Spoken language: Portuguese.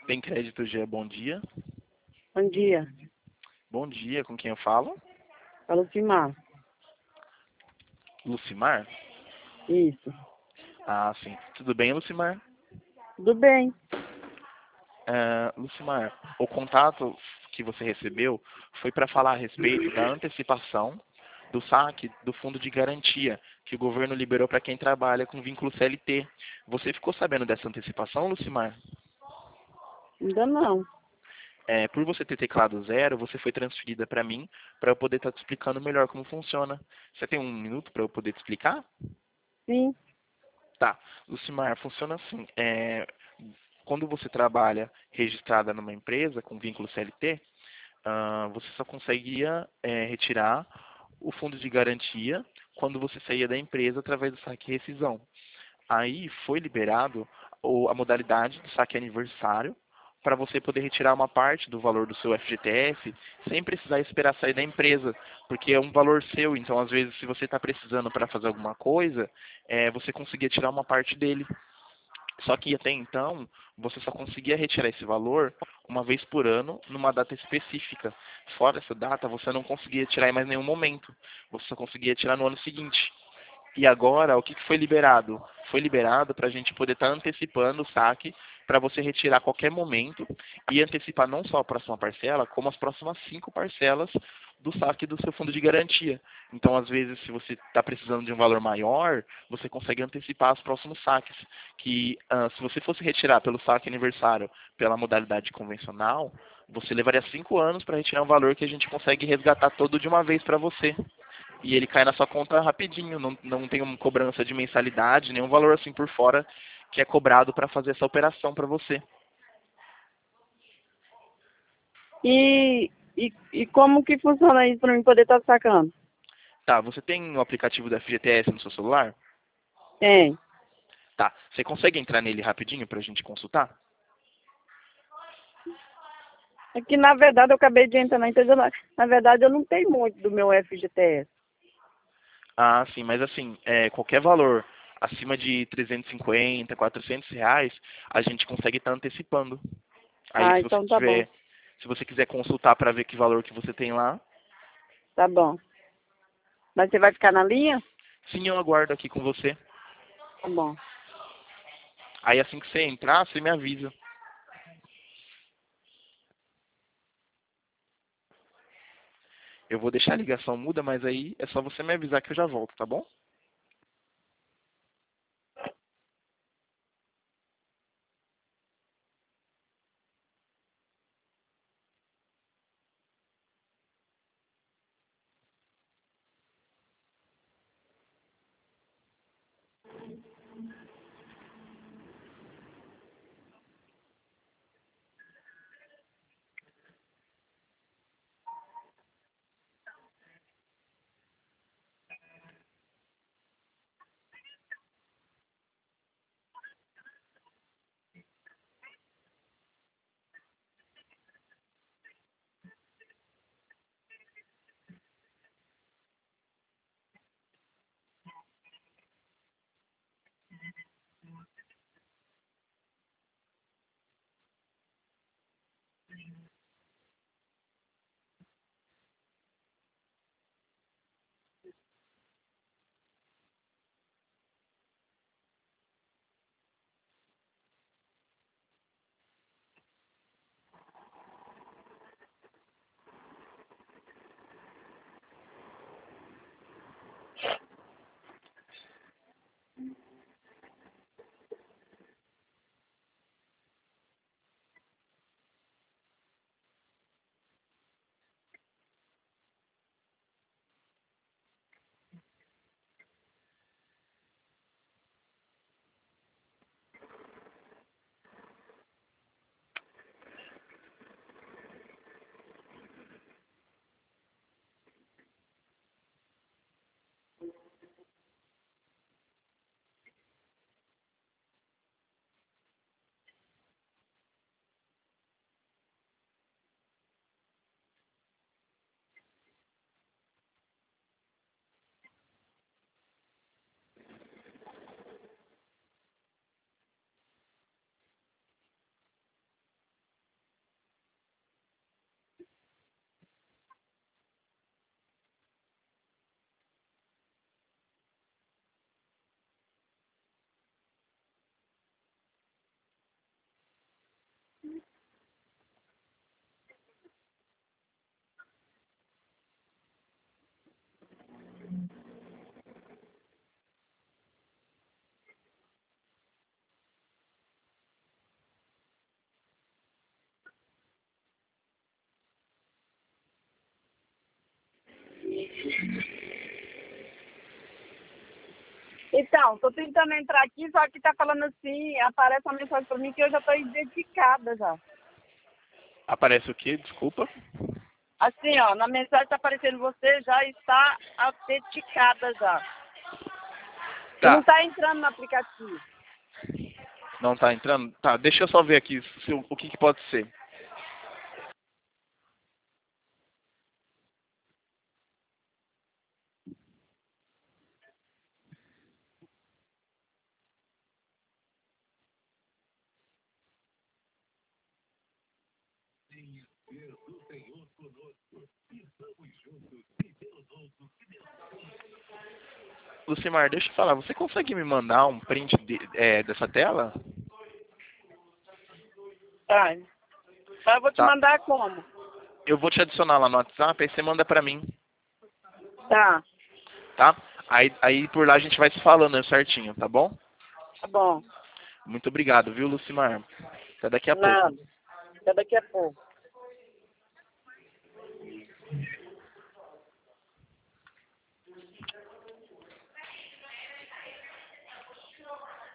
Bem Crédito G, bom dia. Bom dia. Bom dia, com quem eu falo? É Lucimar. Lucimar? Isso. Ah, sim. Tudo bem, Lucimar? Tudo bem. Lucimar, o contato que você recebeu foi para falar a respeito da antecipação do saque do fundo de garantia que o governo liberou para quem trabalha com vínculo CLT. Você ficou sabendo dessa antecipação, Lucimar? Ainda não. Por você ter teclado zero, você foi transferida para mim para eu poder estar te explicando melhor como funciona. Você tem um minuto para eu poder te explicar? Sim. Tá. Lucimar, funciona assim. Quando você trabalha registrada numa empresa com vínculo CLT, você só conseguia retirar o fundo de garantia quando você saía da empresa através do saque e rescisão. Aí foi liberado a modalidade do saque aniversário para você poder retirar uma parte do valor do seu FGTS sem precisar esperar sair da empresa, porque é um valor seu, então às vezes se você está precisando para fazer alguma coisa, você conseguia tirar uma parte dele. Só que até então, você só conseguia retirar esse valor uma vez por ano, numa data específica. Fora essa data, você não conseguia tirar em mais nenhum momento. Você só conseguia tirar no ano seguinte. E agora, o que foi liberado? Foi liberado para a gente poder estar antecipando o saque para você retirar a qualquer momento e antecipar não só a próxima parcela, como as próximas 5 parcelas do saque do seu fundo de garantia. Então, às vezes, se você está precisando de um valor maior, você consegue antecipar os próximos saques. Que se você fosse retirar pelo saque aniversário pela modalidade convencional, você levaria 5 anos para retirar um valor que a gente consegue resgatar todo de uma vez para você. E ele cai na sua conta rapidinho, não tem uma cobrança de mensalidade, nenhum valor assim por fora que é cobrado para fazer essa operação para você. E como que funciona isso para mim poder estar sacando? Tá, você tem o aplicativo da FGTS no seu celular? Tem. Tá, você consegue entrar nele rapidinho para a gente consultar? É que, na verdade, eu acabei de entrar na empresa. Na verdade, eu não tenho muito do meu FGTS. Ah, sim, mas assim, qualquer valor acima de 350, R$ 400, a gente consegue estar antecipando. Aí Ah, se você então tá bom. tiver, se você quiser consultar para ver que valor que você tem lá, Tá bom. Mas você vai ficar na linha? sim, eu aguardo aqui com você. Tá bom. Aí assim que você entrar, você me avisa. Eu vou deixar a ligação muda, mas aí é só você me avisar que eu já volto, tá bom? Então, tô tentando entrar aqui, só que tá falando assim, aparece uma mensagem pra mim que eu já tô identificada já. Aparece o quê? Desculpa. Assim, ó, na mensagem tá aparecendo você já está autenticada já. E não Tá. tá entrando no aplicativo. Não tá entrando? Tá, deixa eu só ver aqui o que pode ser. Lucimar, deixa eu falar, você consegue me mandar um print dessa tela? Tá. Mas eu vou te Tá. mandar como? Eu vou te adicionar lá no WhatsApp, aí você manda pra mim, Tá, tá? Aí por lá a gente vai se falando certinho, tá bom? tá bom. Muito obrigado, viu, Lucimar? Até daqui a pouco. Nada. Até daqui a pouco.